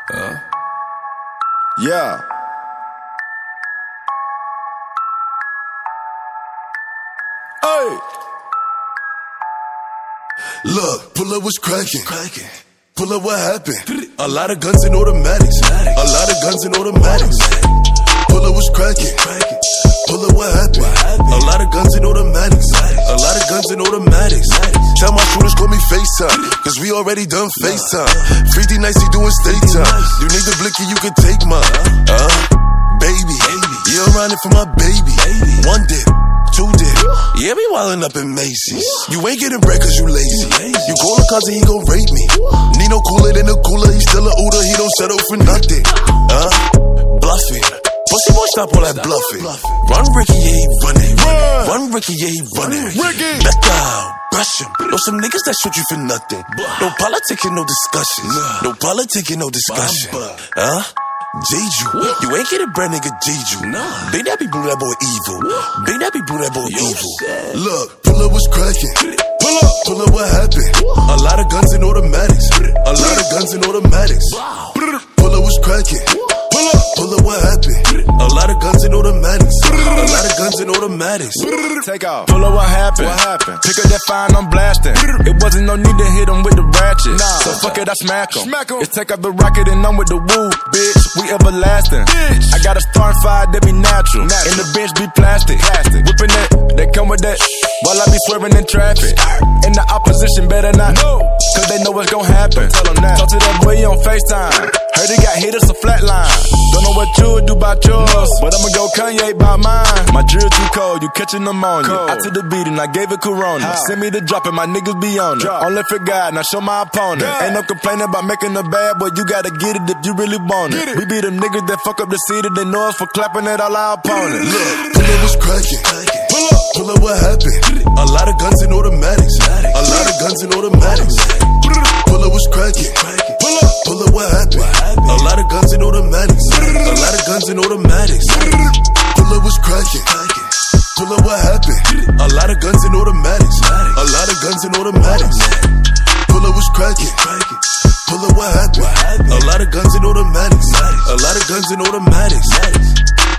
Yeah. Hey. Look, pull up what's cracking. Pull up what happened. A lot of guns and automatics. A lot of guns and automatics. Pull up what's cracking. Pull up what happened. A lot of guns and automatics. A lot of guns and automatics. Tell my shooters call me FaceTime, cause we already done FaceTime. 3D nights, he doing state time. You need the blicky, you can take mine. Baby, yeah, I'm riding for my baby. One dip, two dip. Yeah, we wildin' up in Macy's. You ain't getting bread cause you lazy. You call a cousin, he gon' rape me. Nino cooler than a cooler, he still a Uda, he don't settle for nothing. Bluffing. Pussy boy, stop all that bluffing. Run, Ricky, yeah, he running. Run, Ricky, yeah, he running. Back down, brush him. Know some niggas that shoot you for nothing. No politicking, no discussions. No politicking, no discussion. Jeju, you ain't getting bread, nigga, Jeju. Big that be blue, that boy evil. Big that be blue, that boy evil. Look, pull up what's cracking. Pull up what happened. A lot of guns and automatics. A lot of guns and automatics. Pull up what's cracking. Pull up what happened. A lot of guns and automatics. A lot of guns and automatics. Take off. Pull up what happened. Pick up that fine, I'm blasting. It wasn't no need to hit him with the ratchet. So fuck it, I smack him. It's take out the rocket and I'm with the woo, bitch. We everlasting. I got a star fire that be natural. And the bitch be plastic. Whipping that, they come with that. While I be swerving in traffic. And the opposition better not. Cause they know what's gon' happen. Talk to that boy on FaceTime. Heard he got hit, it's a flat line. Don't know what you would do about yours, but I'ma go Kanye by mine. My drill too cold, you catching pneumonia. I took the beat and I gave it Corona. Send me the drop and my niggas be on it. Only for God, now show my opponent. Ain't no complaining about making a bad, but you gotta get it if you really want it. We be them niggas that fuck up the city, they know us for clapping at all our opponents. Look, pull up what's cracking. Pull up what happened. A lot of guns and automatics. A lot of guns and automatics. Pull up what's cracking. Pull up what happened. A lot of guns and automatics. A lot of guns and automatics. Pull up what's cracking. Pull up what happened. A lot of guns and automatics. A lot of guns and automatics. Pull up what's cracking. Pull up what happened. A lot of guns and automatics. A lot of guns and automatics.